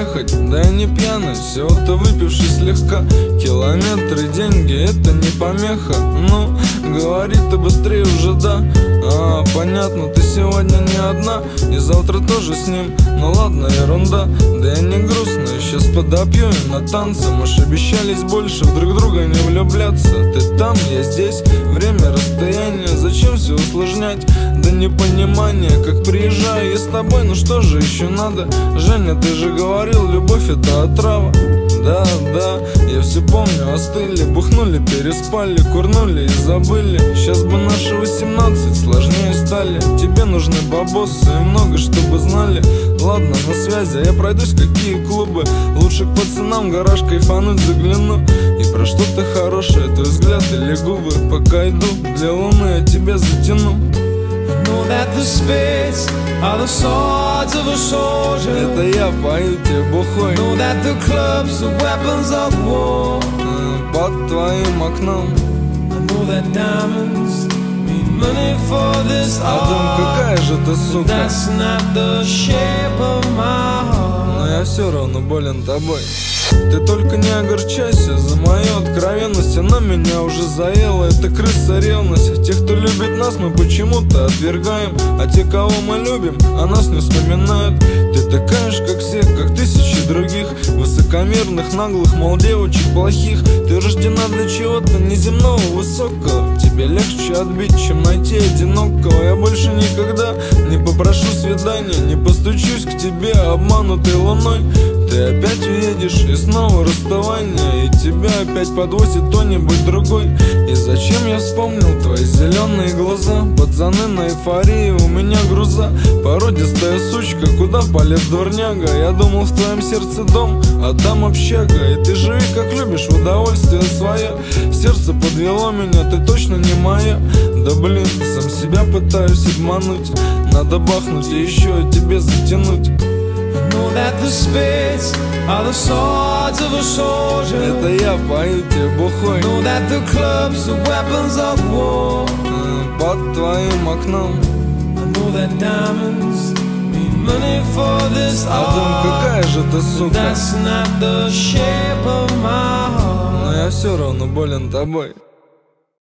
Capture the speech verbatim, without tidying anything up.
ехать, да я не пьяный, всего-то выпивший слегка. Километры, деньги, это не помеха. Ну, говори ты быстрее уже, да. А, понятно, ты сегодня не одна, и завтра тоже с ним. Ну ладно, ерунда, да я не грустный, сейчас подопью и на танцы. Мы ж обещались больше в друг друга не влюбляться. Ты там, я здесь, время, расстояние, зачем все усложнять? Да непонимание, как приезжаю я с тобой, ну что же еще надо? Женя, ты же говорил, любовь это отрава. Да, да, я все помню, остыли, бухнули, переспали, курнули и забыли. Сейчас бы наши восемнадцать сложнее стали. Тебе нужны бабосы и много, чтобы знали. Ладно, на связи, я пройдусь, какие клубы. Лучше к пацанам гараж кайфануть загляну. И про что-то хорошее, твой взгляд или губы. Пока иду, для луны я тебя затяну. Know that the spits are the swords of a soldier. Это я пою тебе бухой. Know that the clubs are weapons of war. Под твоим окном. I know that diamonds mean money for this art. Адам, какая же ты сука. That's not the shape of my heart. Но я все равно болен тобой. Ты только не огорчайся за мою откровенность. Она меня уже заела, это крыса ревность. Тех, кто любит нас, мы почему-то отвергаем. А те, кого мы любим, о нас не вспоминают. Ты такая же, как все, как тысячи других высокомерных, наглых, мол, девочек плохих. Ты рождена для чего-то неземного, высокого. Тебе легче отбить, чем найти одинокого. Я больше никогда не попрошу свидания, не постучусь к тебе обманутой луной. Ты опять уедешь, и снова расставание, и тебя опять подвозит кто-нибудь другой. И зачем я вспомнил твои зеленые глаза? Пацаны на эйфории, у меня груза. Породистая сучка, куда полез дворняга? Я думал, в твоем сердце дом, а там общага. И ты живи как любишь, в удовольствие свое. Сердце подвело меня, ты точно не моя. Да блин, сам себя пытаюсь обмануть. Надо бахнуть и еще тебе затянуть. Know that the spits are the swords of a soldier. Это я пою тебе бухой. Know that the clubs are weapons of war. Под твоим окном. I know that diamonds mean money for this art. Адам, какая же ты сука. That's not the shape of my heart. Но я все равно болен тобой.